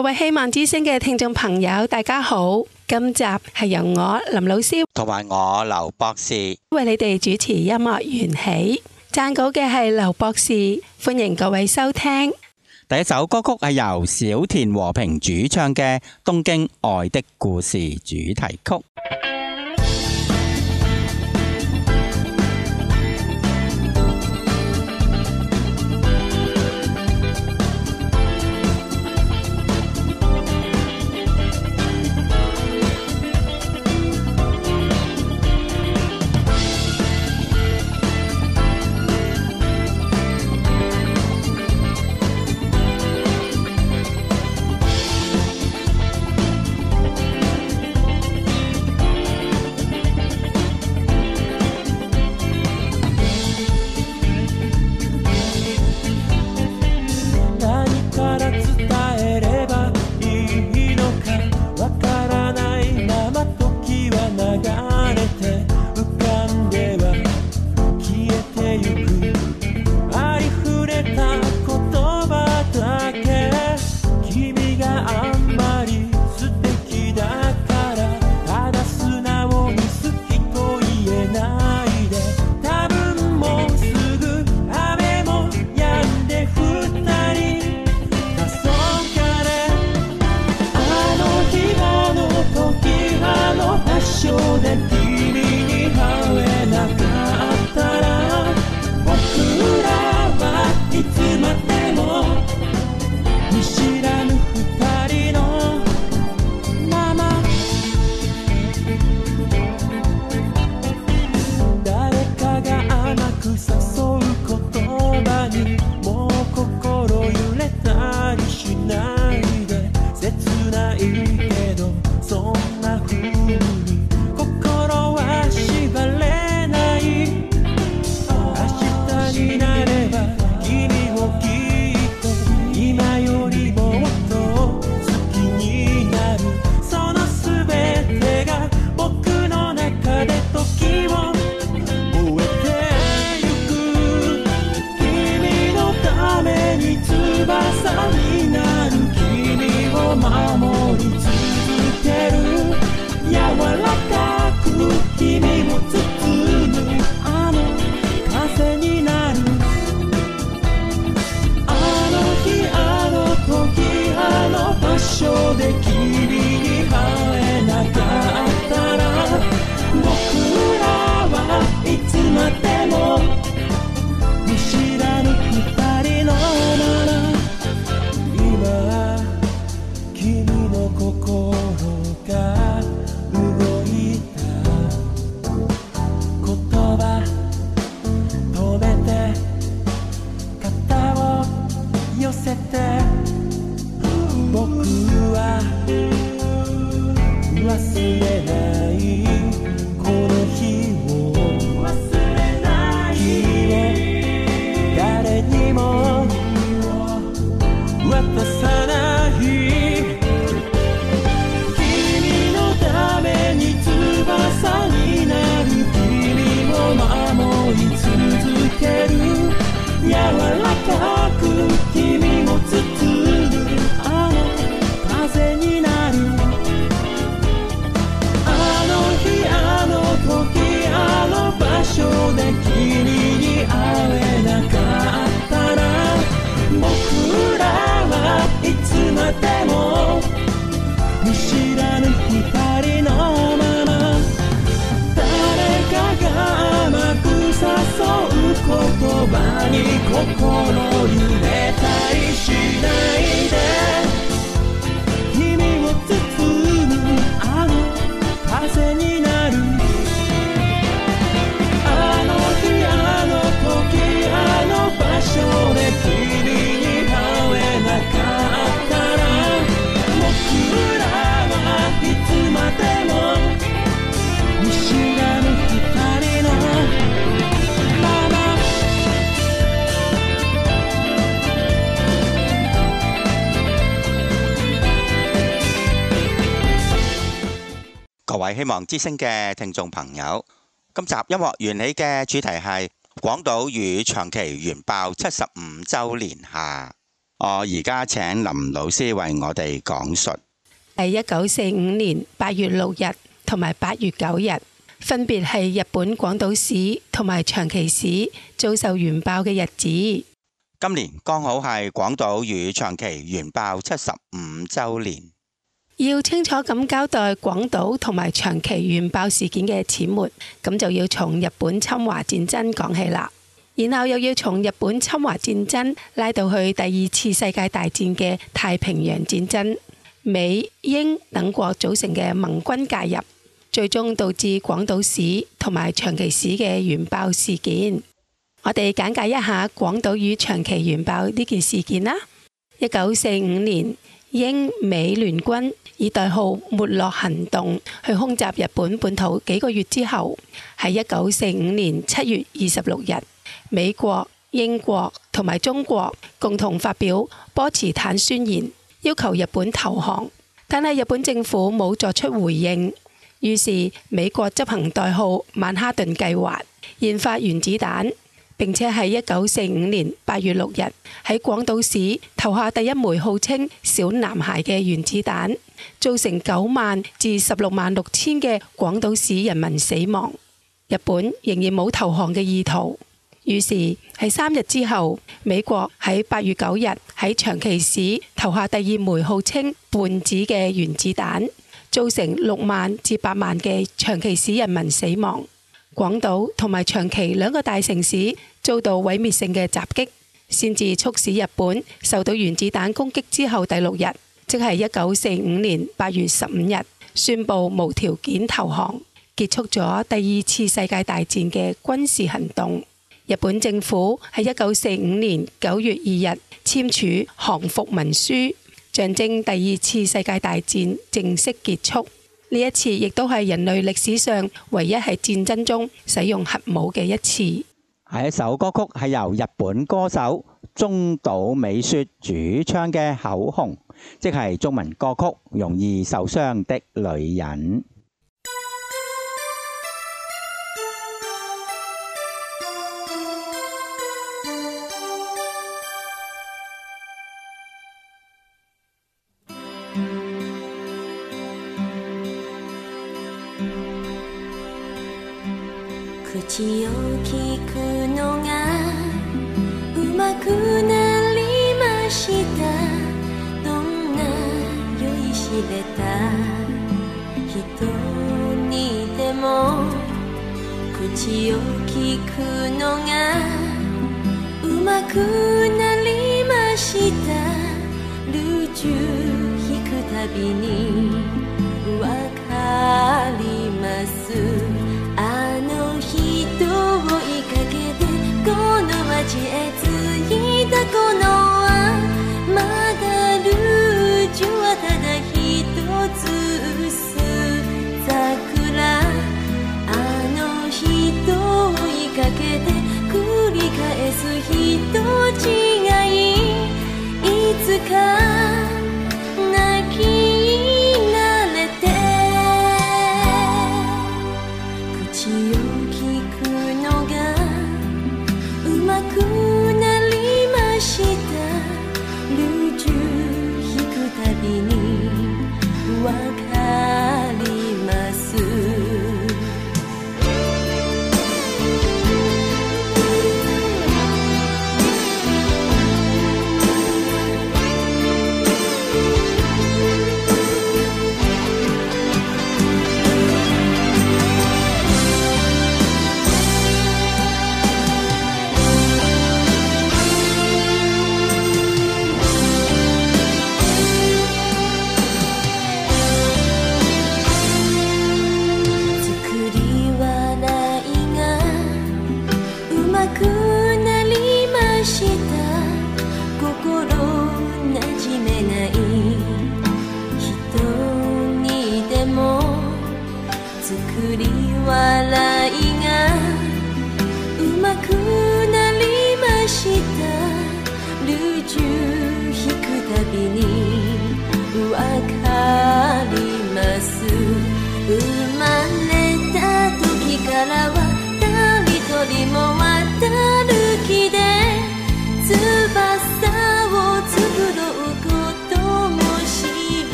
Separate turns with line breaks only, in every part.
各位希望之聲嘅聽眾朋友，大家好。今集係由我林老師
同埋我劉博士
為你哋主持音樂緣起。撰稿嘅係劉博士，歡迎各位收聽。
第一首歌曲係由小田和平主唱嘅《東京愛的故事》主題曲。各位希望之聲嘅聽眾朋友，今集音樂緣起嘅主題係廣島語長期原爆75週年下。 我而家請林老師為我哋講述。
係1945年8月6日同埋8月9日，分別係日本廣島市同埋長崎市遭受原爆嘅日子。
今年剛好係廣島與長崎原爆75週年。
要清楚咁交代廣島同埋長崎原爆事件嘅始末，咁就要從日本侵華戰爭講起啦。然後又要從日本侵華戰爭拉到去第二次世界大戰嘅太平洋戰爭，美英等國組成嘅盟軍介入，最終導致廣島市同埋長崎市嘅原爆事件。我哋簡介一下廣島與長崎原爆呢件事件啦。1945年，英美聯軍以代號沒落行動去空襲日本本土幾個月之後，喺1945年7月26日，美國、英國同埋中國共同發表波茨坦宣言，要求日本投降，但係日本政府冇作出回應。於是美國執行代號曼哈頓計劃，研發原子彈，並且喺1945年8月6日喺廣島市投下第一枚號稱小男孩嘅原子彈，造成9萬至16萬6千嘅廣島市人民死亡。日本仍然冇投降嘅意圖。於是喺3日之後，美國喺8月9日喺長崎市投下第二枚號稱胖子嘅原子彈，造成6萬至8萬嘅長崎市人民死亡。廣島同埋長崎兩個大城市遭到毀滅性嘅襲擊，先至促使日本受到原子彈攻擊之後第6日，即係1945年8月15日，宣布無條件投降，結束咗第二次世界大戰嘅軍事行動。日本政府喺1945年9月2日簽署降伏文書，象徵第二次世界大戰正式結束。呢一次亦都係人類歷史上唯一喺戰爭中使用核武嘅一次。
係一首歌曲係由日本歌手中島美雪主唱嘅口紅，即係中文歌曲《容易受傷的女人》。
口を聞くのがうまくなりました。どんな酔いしれた人にでも口を聞くのがうまくなりました。ルージュ引くたびにわかります。あの人を追いかけてこの街へ着いた頃はまだルージュはただ一つ桜。あの人を追いかけて繰り返す人違い。いつか泣き慣れて口を聞くのがうまくなりました。ルージュ引くたびにわかります。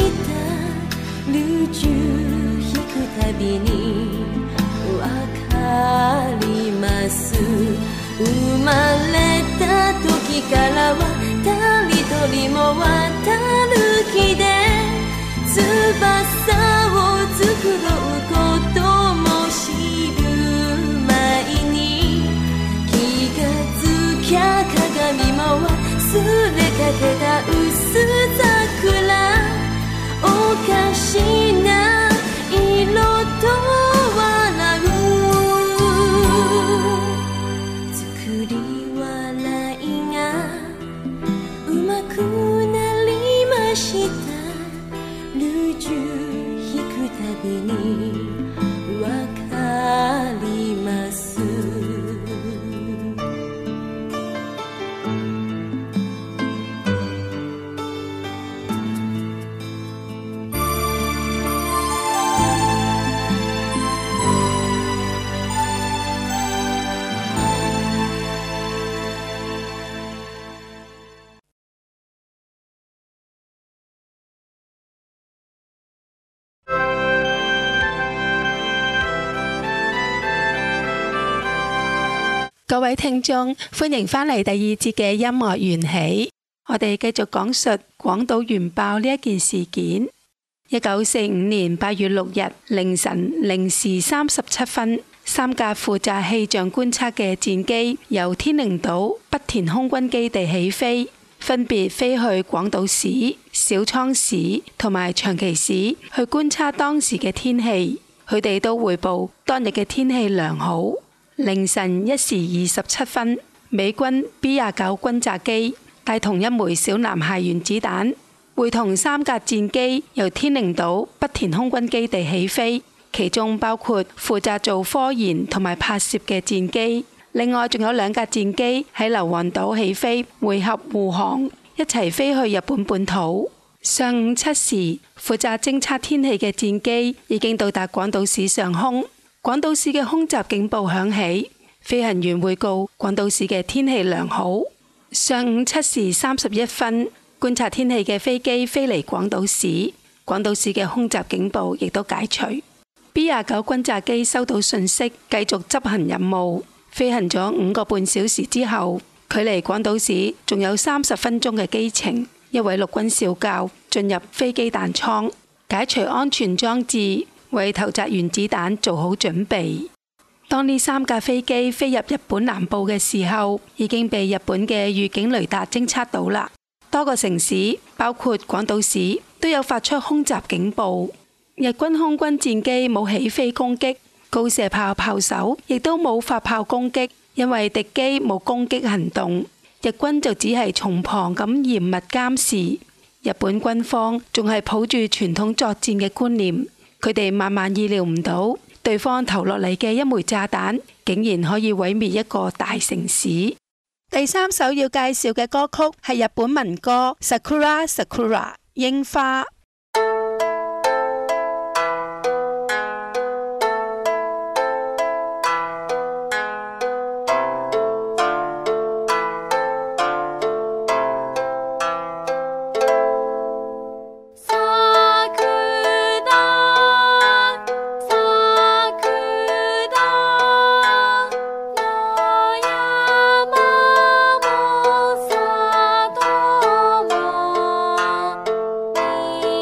ルジュ引くたびにわかります。生まれた時からは誰一人も渡る気で翼を作ろうことも知る前に気がつきゃ鏡も忘れかけた薄桜、おかしな色と笑う作り笑いがうまくなりました。ルジュ引くたびにわかります。
各位聽眾，歡迎返嚟第二節嘅音樂緣起。我哋繼續講述廣島原爆呢一件事件。1945年8月6日凌晨0時37分，3架負責氣象觀測嘅戰機由天寧島北田空軍基地起飛，分別飛去廣島市、小倉市同埋長崎市去觀測當時嘅天氣。佢哋都匯報當日嘅天氣良好。凌晨1時27分，美軍 B-29 轟炸機帶同一枚小男孩原子彈，會同3架戰機由天寧島北田空軍基地起飛，其中包括負責做科研同埋拍攝嘅戰機。另外仲有2架戰機喺硫磺島起飛，匯合護航，一齊飛去日本本土。上午7時，負責偵測天氣嘅戰機已經到達廣島市上空。廣島市嘅空襲警報響起，飛行員會告廣島市嘅天氣良好。上午7時31分，觀察天氣嘅飛機飛離廣島市，廣島市嘅空襲警報亦都解除。B-29轟炸機收到訊息，繼續執行任務，飛行咗5個半小時之後，距離廣島市仲有30分鐘嘅機程。一位陸軍少校進入飛機彈艙，解除安全裝置，為投擲原子彈做好準備。當呢3架飛機飛入日本南部嘅時候，已經被日本嘅預警雷達偵測到啦。多個城市，包括廣島市，都有發出空襲警報。日軍空軍戰機冇起飛攻擊，高射炮炮手亦都冇發炮攻擊，因為敵機冇攻擊行動。日軍就只係從旁咁嚴密監視。日本軍方仲係抱住傳統作戰嘅觀念，佢哋萬萬意料唔到，對方投落嚟嘅一枚炸彈，竟然可以毀滅一個大城市。第3首要介紹嘅歌曲係日本民歌《Sakura Sakura》櫻花。
「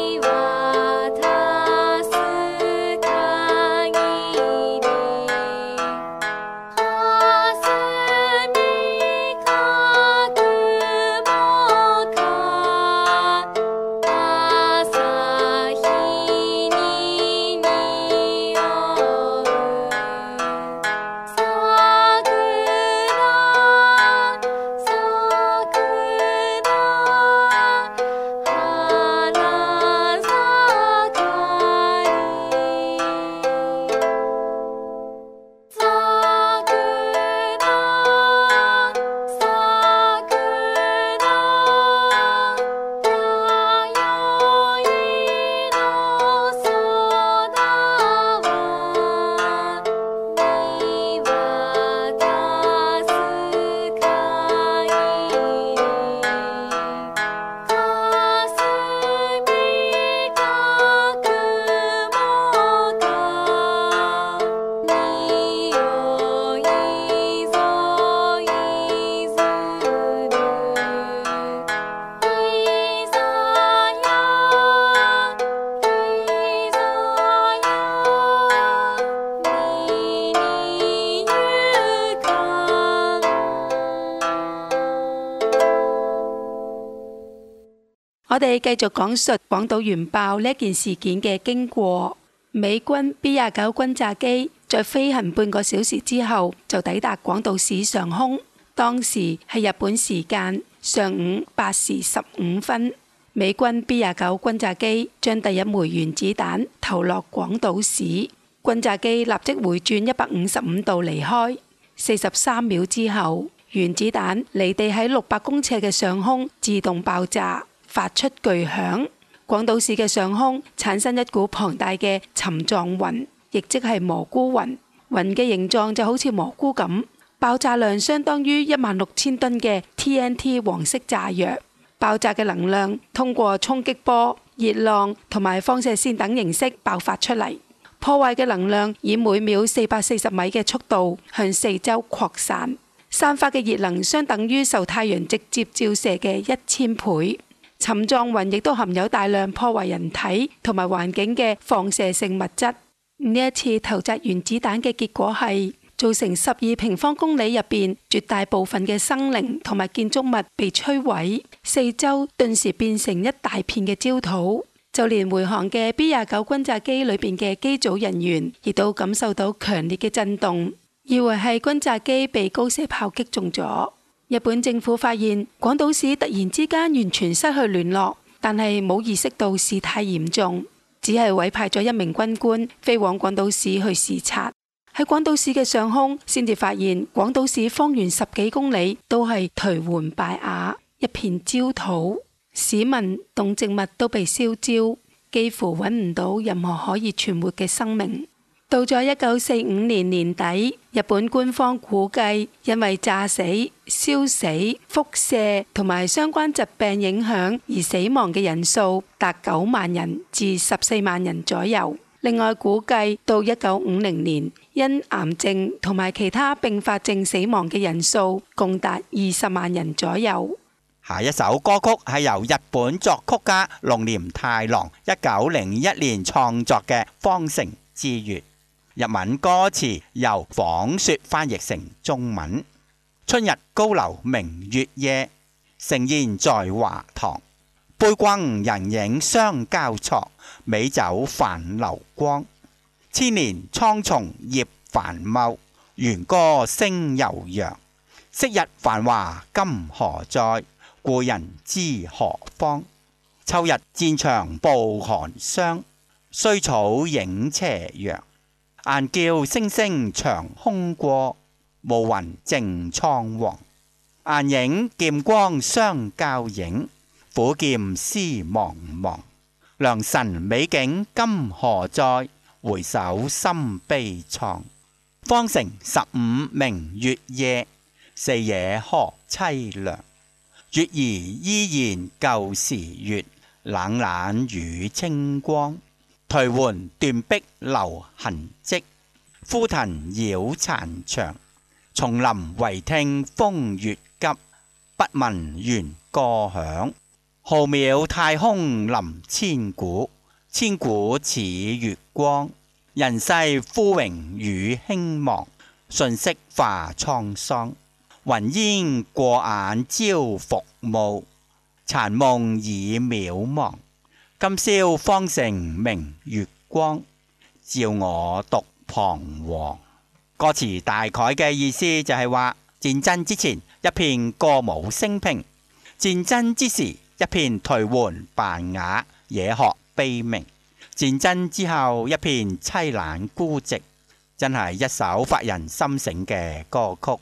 我哋繼續講述廣島原爆呢件事件嘅經過。美軍 B-29轟炸機在飛行半個小時之後就抵達廣島市上空，當時係日本時間上午8時15分。美軍 B-29轟炸機將第一枚原子彈投落廣島市，轟炸機立即回轉155度離開。43秒之後，原子彈離地喺600公尺嘅上空自動爆炸，發出巨響。廣島市嘅上空產生一股龐大嘅沉狀雲，亦即係蘑菇雲。雲嘅形狀就好似蘑菇咁，爆炸量相當於16000噸嘅 TNT 黃色炸藥。爆炸嘅能量通過衝擊波、熱浪同埋放射線等形式爆發出嚟，破壞嘅能量以每秒440米嘅速度向四周擴散，散發嘅熱能相等於受太陽直接照射嘅1000倍。沉狀雲亦都含有大量破壞人體同埋環境嘅放射性物質。呢一次投擲原子彈嘅結果係造成12平方公里入邊絕大部分嘅生靈同埋建築物被摧毀，四周頓時變成一大片嘅焦土。就連回航嘅 B-29轟炸機裏邊嘅機組人員亦都感受到強烈嘅震動，以為係轟炸機被高射炮擊中咗。日本政府發現廣島市突然之間完全失去聯絡，但係冇意識到事態嚴重，只係委派咗一名軍官飛往廣島市去視察。喺廣島市嘅上空，先至發現廣島市方圓10幾公里都係頹垣敗瓦，一片焦土，市民、動植物都被燒焦，幾乎揾唔到任何可以存活嘅生命。到咗1945年年底，日本官方估計因為炸死、燒死、輻射同埋相關疾病影響而死亡嘅人數達9萬人至14萬人左右。另外估計到1950年，因癌症同埋其他併發症死亡嘅人數共達20萬人左右。
下一首歌曲係由日本作曲家龍廉太郎1901年創作嘅《方城之月》。日文歌詞由仿說翻譯成中文。春日高樓明月夜，盛宴在華堂。杯弓人影相交錯，美酒泛流光。千年蒼松葉繁茂，弦歌聲悠揚。昔日繁華今何在？故人知何方？秋日戰場報寒霜，衰草映斜陽。雁叫聲聲長空過，暮雲正蒼黃。雁影劍光相交映，虎劍絲茫茫。良辰美景今何在？回首心悲愴。方城15明月夜，四野何淒涼。月兒依然舊時月，冷冷與清光。頹垣斷壁留痕跡，枯藤繞殘牆。松林唯聽風月急，不聞弦歌響。浩渺太空臨千古，千古似月光。人世枯榮與興亡，瞬息化滄桑。雲煙過眼朝服暮，殘夢已渺茫。今宵方城明月光，照我獨彷徨。歌詞大概嘅意思就係話，戰爭之前一片歌舞升平，戰爭之時一片頹垣敗瓦，野鶴悲鳴。戰爭之後一片凄冷孤寂，真係一首發人心醒嘅歌曲。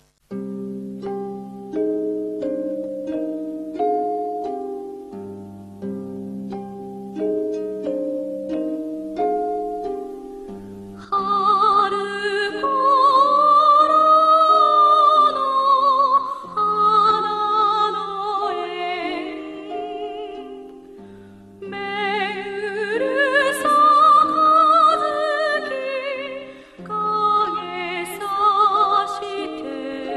影さして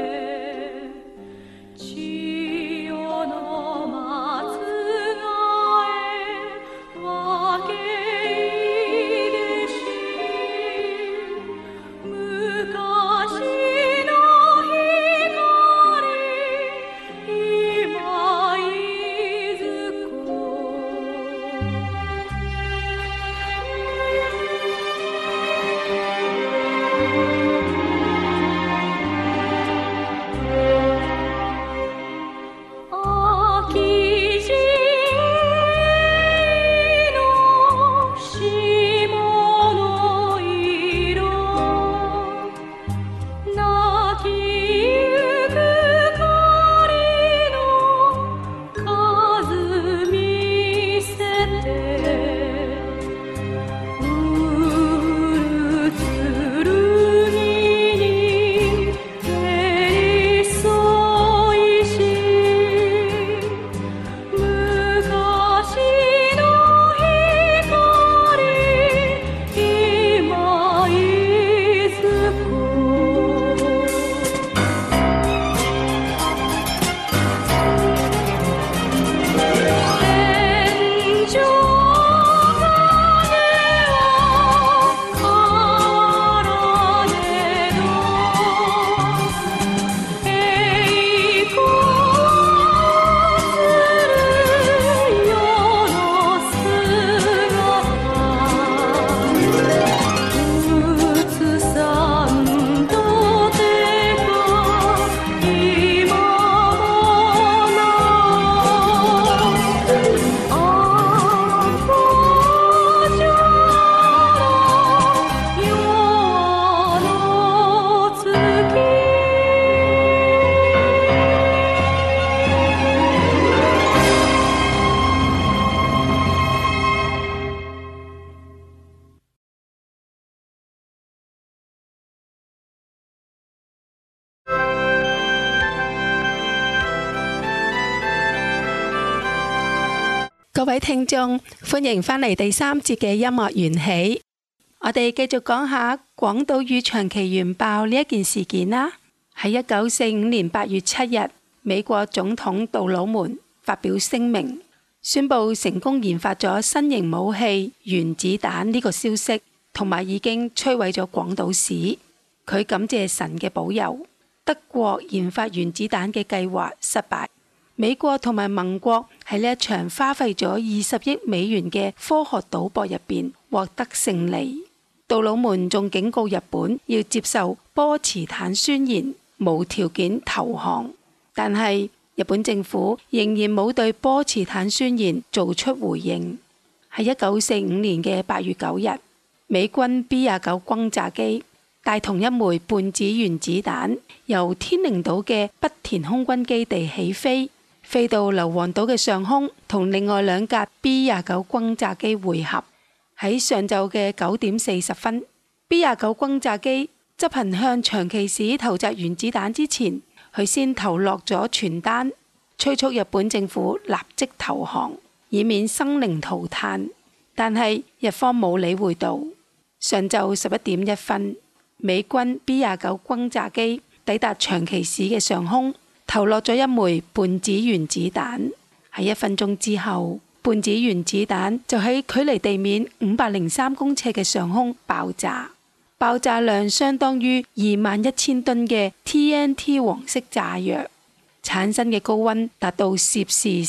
各位聽眾，歡迎返嚟第3節嘅音樂緣起。我哋繼續講下廣島與長崎原爆呢一件事件啦。喺1945年8月7日，美國總統杜魯門發表聲明，宣布成功研發咗新型武器原子彈呢個消息，同埋已經摧毀咗廣島市。佢感謝神嘅保佑。德國研發原子彈嘅計劃失敗，美國同埋盟國喺呢一場花費咗20億美元嘅科學賭博入邊獲得勝利。杜魯門仲警告日本要接受波茨坦宣言，無條件投降，但係日本政府仍然冇對波茨坦宣言做出回應。喺1945年嘅8月9日，美軍 B-29 轟炸機帶同一枚胖子原子彈由天寧島嘅北田空軍基地起飛，飛到硫磺島嘅上空，同另外2架 B-29 轟炸機會合。喺上晝嘅9點40分，B-29 轟炸機執行向長崎市投擲原子彈之前，佢先投落咗傳單，催促日本政府立即投降，以免生靈塗炭。但係日方冇理會到。上晝11點1分，美軍 B-29 轟炸機抵達長崎市嘅上空，投落咗一枚胖子原子彈。喺1分鐘之後，胖子原子彈就喺距離地面503公尺嘅上空爆炸，爆炸量相當於21,000噸嘅 TNT 黃色炸藥，產生嘅高溫達到攝氏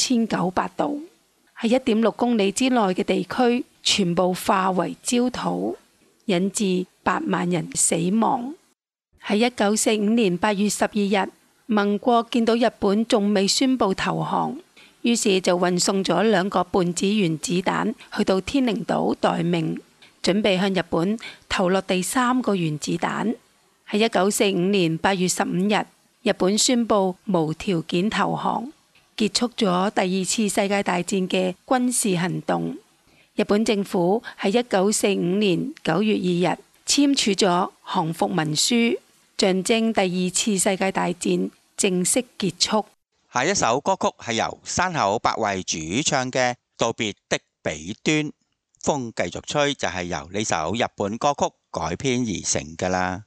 3900度，喺1.6公里之內嘅地區全部化為焦土，引致8萬人死亡。喺1945年8月12日，盟國見到日本仲未宣布投降，於是就運送咗2個胖子原子彈去到天寧島待命，準備向日本投落第3個原子彈。喺1945年8月15日，日本宣布無條件投降，結束咗第2次世界大戰嘅軍事行動。日本政府喺1945年9月2日簽署咗降伏文書，象徵第2次世界大戰正式結束。
下一首歌曲係由山口百惠主唱嘅《道別的彼端》，風繼續吹就係由呢首日本歌曲改編而成㗎啦。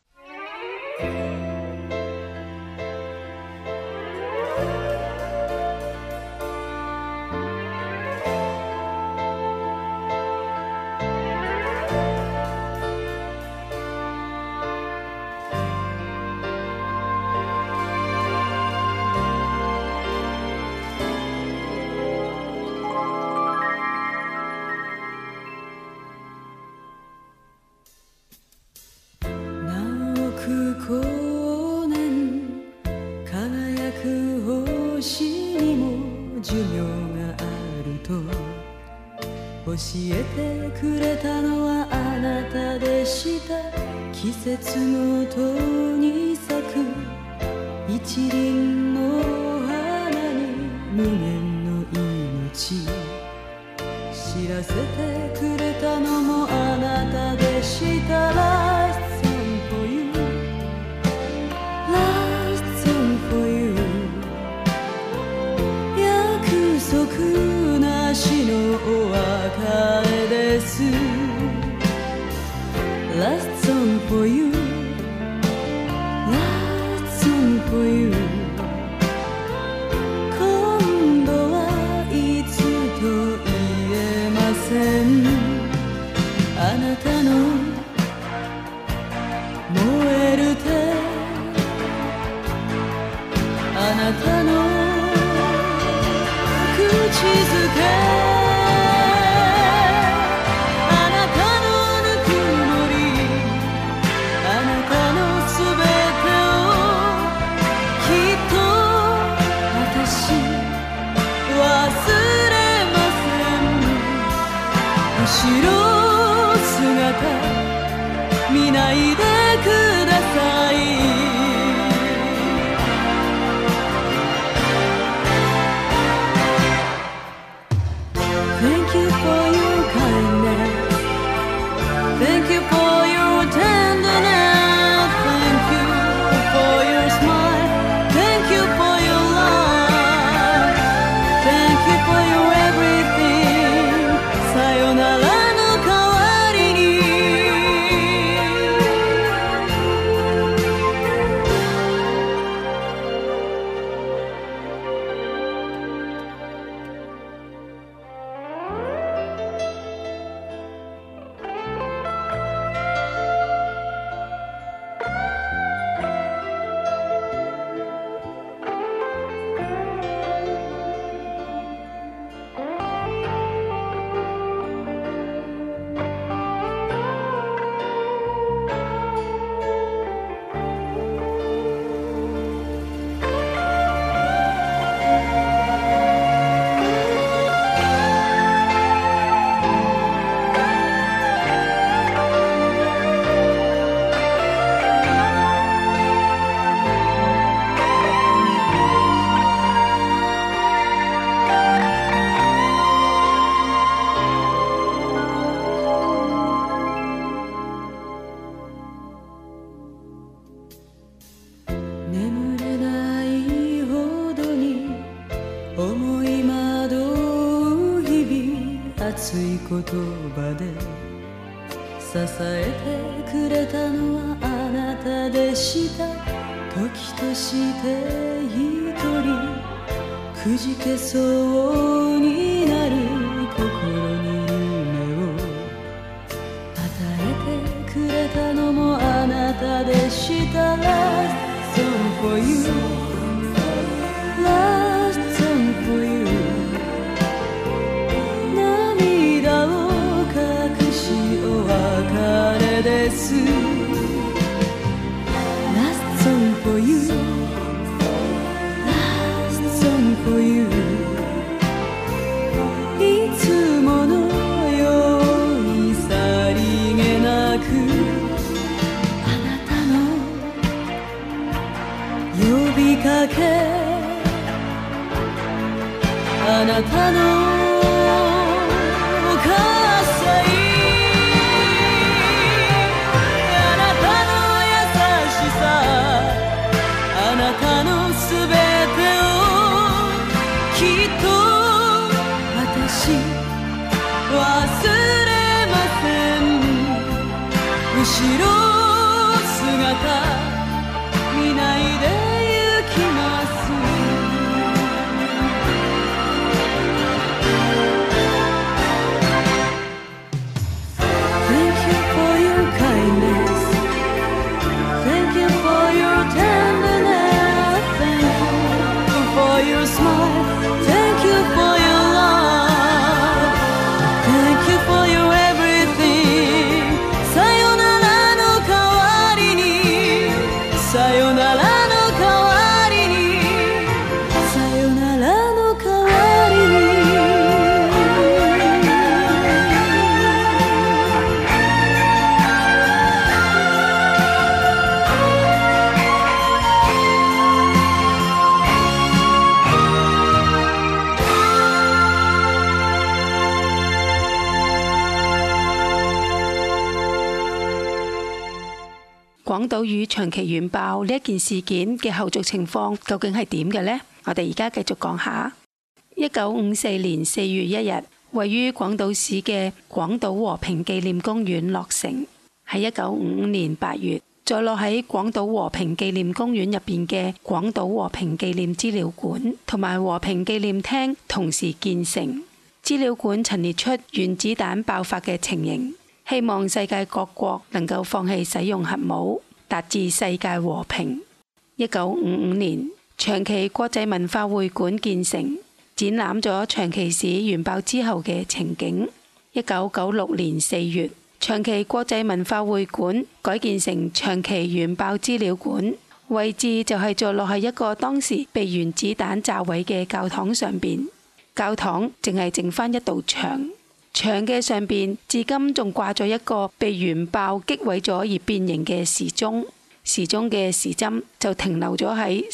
教えてくれたのはあなたでした。季節の戸に咲く一輪の花に無限の命知らせてくれたのもあなたでした。 Last song for you Last song for you 約束なしのお別れです。 Last song for you Last song for you 今度はいつと言えません。あなたの燃える手あなたの口づけ後ろ姿見ないでください。 Thank you for your kindness Thank you for your tenderness Thank you for your smile Thank you for your love Thank you for your everything 葉で支えてくれたのはあなたでした時として一人くじけそうになる心に夢を与えてくれたのもあなたでした Last song for you Last song for you 涙を隠しお別れです Last song for you Last song for you いつものようにさりげなくあなたの呼びかけあなたの後ろ姿見ないで行きます Thank you for your kindness Thank you for your tenderness Thank you for your smile Thank you for your love Thank you for your everything さよならの代わりにさよならの代わりにさよならの代わりに
廣島與長崎原爆呢一件事件嘅後續情況究竟係點嘅呢？我哋而家繼續講下。1954年4月1日，位於廣島市嘅廣島和平紀念公園落成。喺1955年8月，坐落喺廣島和平紀念公園入邊嘅廣島和平紀念資料館同埋和平紀念廳同時建成。資料館陳列出原子彈爆發嘅情形。希望世界各國能夠放棄使用核武，達至世界和平。1955年，長崎國際文化會館建成，展覽咗長崎市原爆之後嘅情景。1996年4月，長崎國際文化會館改建成長崎原爆資料館，位置就係坐落喺一個當時被原子彈炸毀嘅教堂上邊。教堂淨係剩返一道牆。牆嘅上邊至今仲掛咗一個被原爆擊毀咗而變形嘅時鐘，時鐘嘅時針就停留咗喺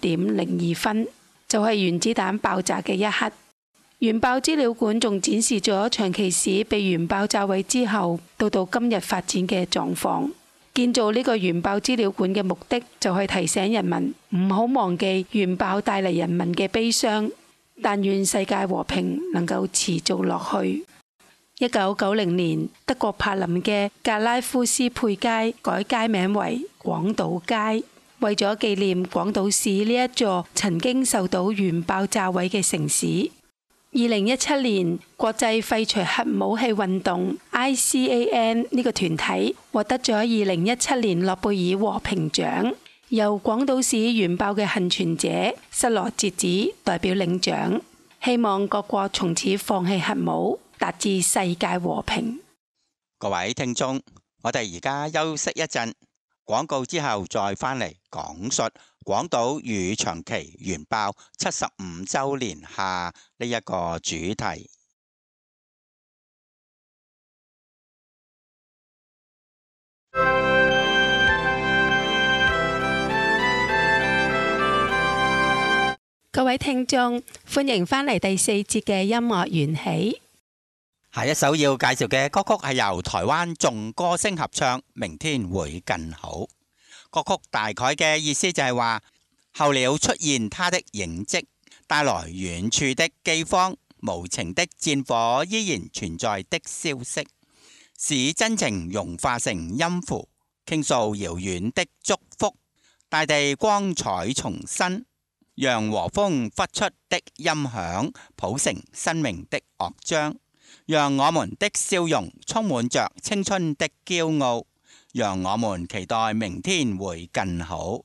11:02，就係原子彈爆炸嘅一刻。原爆資料館仲展示咗長崎市被原爆炸毀之後到今日發展嘅狀況。建造呢個原爆資料館嘅目的就係提醒人民唔好忘記原爆帶嚟人民嘅悲傷，但願世界和平能夠持續落去。1990年，德國柏林嘅格拉夫斯佩街改街名為廣島街，為咗紀念廣島市呢一座曾經受到原爆炸毀嘅城市。2017年，國際廢除核武器運動 ICAN 呢個團體獲得咗2017年諾貝爾和平獎，由廣島市原爆嘅幸存者室羅節子代表領獎，希望各國從此放棄核武，達至世界和平。
各位聽眾，我哋而家休息一陣，廣告之後再返嚟講述廣島與長崎原爆75週年下呢一個主題。
各位聽眾，歡迎返嚟第4節嘅音樂緣起。
下一首要介紹嘅歌曲係由台灣眾歌聲合唱《明天會更好》。歌曲大概嘅意思就係話，候鳥出現它的影跡，帶來遠處的饑荒、 無情的戰火依然存在的消息，使真情融化成音符，傾訴遙遠的祝福，大地光彩重新，讓和風忽出的音響譜成生命的樂章，讓我們的笑容充滿着青春的驕傲，讓我們期待明天會更好。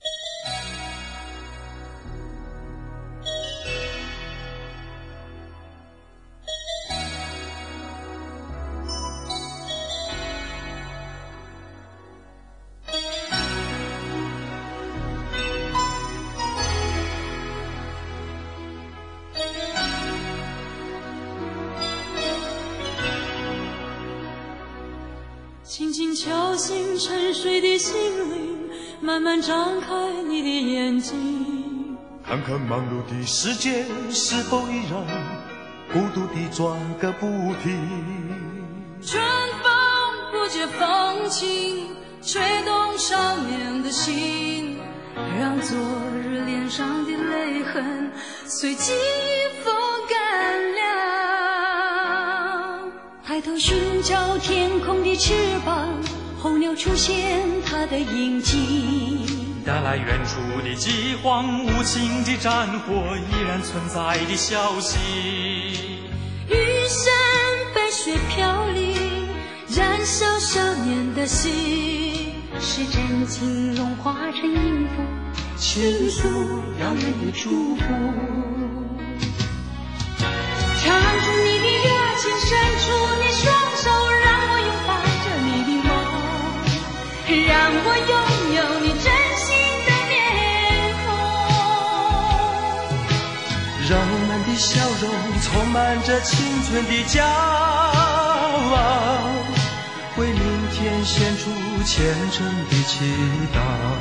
轻轻敲醒沉睡的心灵，慢慢张开你的眼睛，
看看忙碌的世界是否依然孤独地转个不停。
春风不解风情，吹动少年的心，让昨日脸上的泪痕随季风干凉。抬头寻找天空的翅膀，候鸟出现它的影迹，
带来远处的饥荒，无情的战火依然存在的消息。
玉山白雪飘零，燃烧少年的心，
是真情融化成音符，倾诉遥远的祝福。
唱出你的热情，伸出你双手，让我拥抱着你的梦，让我拥有你真心的面孔，
让我们的笑容充满着青春的骄傲，为明天献出虔诚的祈祷。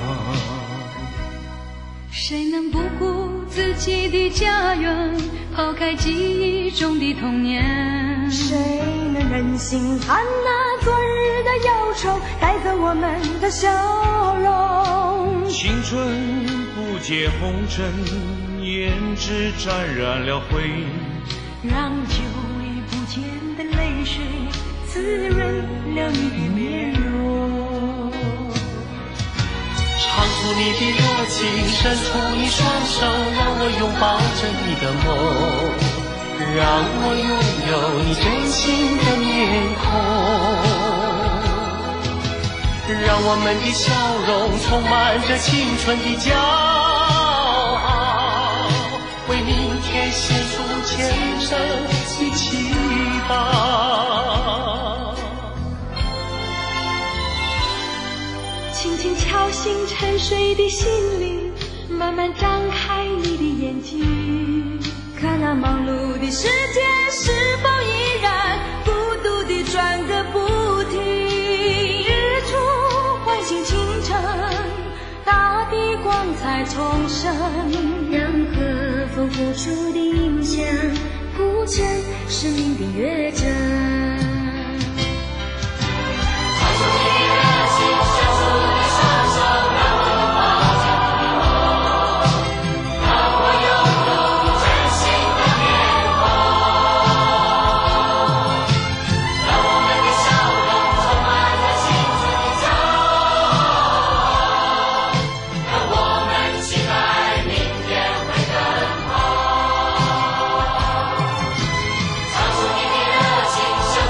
谁能不顾自己的家园，抛开记忆中的童年？
谁能忍心看那昨日的忧愁带走我们的笑容？
青春不解红尘，胭脂沾染了灰，
让久已不见的泪水滋润了你的面容。
唱出你的热情，伸出你双手，让我拥抱着你的梦，让我拥有你真心的面孔，让我们的笑容充满着青春的骄傲，为明天献出虔诚的祈祷。
轻轻敲醒沉睡的心灵，慢慢张开你的眼睛，
看那忙碌的世界是否依然孤独地转个不停。日出唤醒清晨，大地光彩重生，
让和风付出的影响谱成生命的乐章。
唱出你的热情，伸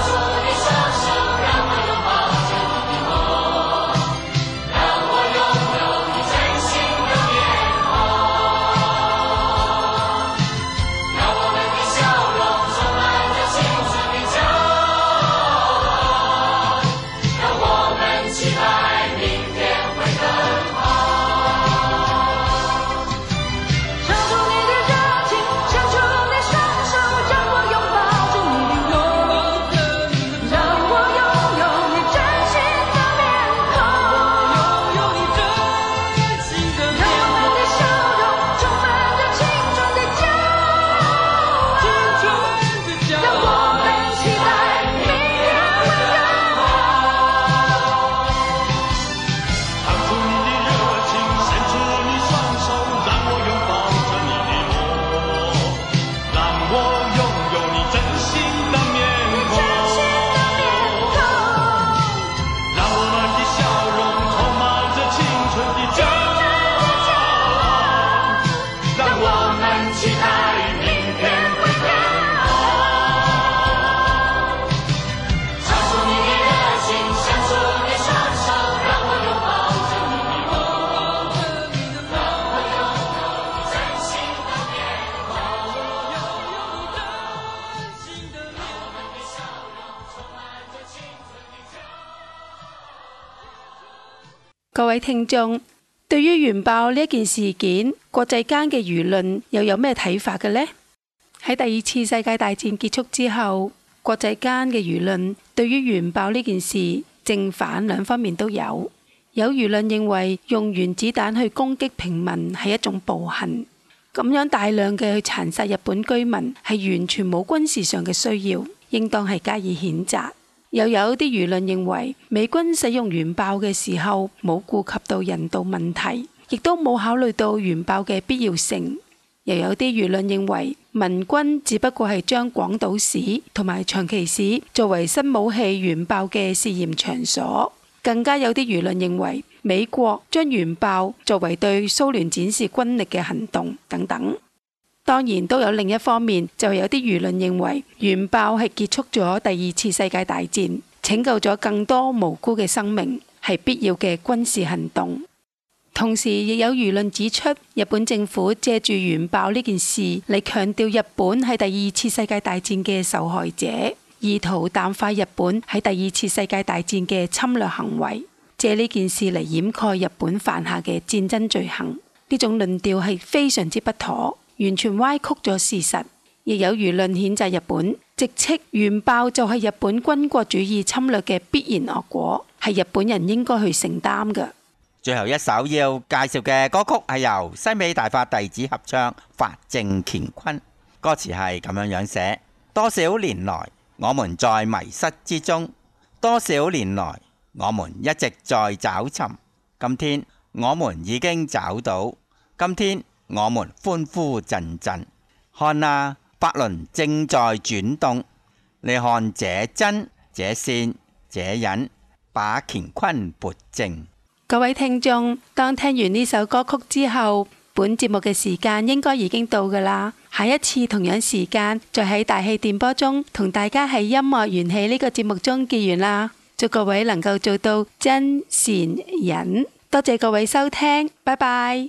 各位聽眾，對於原爆呢件事件，國際間嘅輿論又有咩睇法嘅呢？喺第二次世界大戰結束之後，國際間嘅輿論對於原爆呢件事正反兩方面都有。有輿論認為用原子彈去攻擊平民係一種暴行，咁樣大量嘅去殘殺日本居民係完全冇軍事上嘅需要，應當係加以譴責。又有啲輿論認為美軍使用原爆嘅時候冇顧及到人道問題，亦都冇考慮到原爆嘅必要性。又有啲輿論認為民軍只不過係將廣島市同埋長崎市作為新武器原爆嘅試驗場所。更加有啲輿論認為美國將原爆作為對蘇聯展示軍力嘅行動等等。當然都有另一方面，就有啲輿論認為原爆係結束咗第二次世界大戰，拯救咗更多無辜嘅生命，係必要嘅軍事行動。同時亦有輿論指出，日本政府借住原爆呢件事嚟強調日本係第二次世界大戰嘅受害者，意圖淡化日本喺第二次世界大戰嘅侵略行為，借呢件事嚟掩蓋日本犯下嘅戰爭罪行。呢種論調係非常之不妥，完全歪曲咗事實。亦有輿論譴責日本，直斥原爆就係日本軍國主義侵略嘅必然惡果，係日本人應該去承擔嘅。
最後一首要介紹嘅歌曲係由西尾大法弟子合唱，法正乾坤。歌詞係咁樣寫：多少年來我們在迷失之中，多少年來我們一直在找尋，今天我們已經找到，今天我們歡呼陣陣。看啊，法輪正在轉動，你看這真這善這忍，把乾坤撥正。
各位聽眾，當聽完呢首歌曲之後，本節目嘅時間應該已經到㗎啦。下一次同樣時間，再喺大氣電波中同大家喺音樂緣起呢個節目中結緣啦。祝各位能夠做到真善忍。多謝各位收聽，拜拜。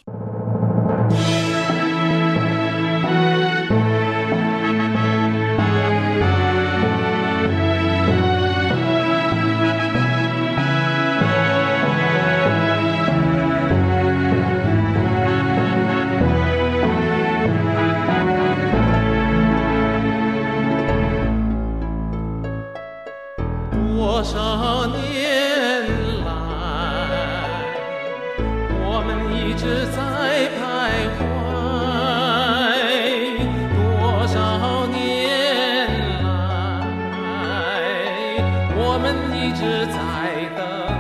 多少年來，我們一直在徘徊。多少年來，我們一直在等。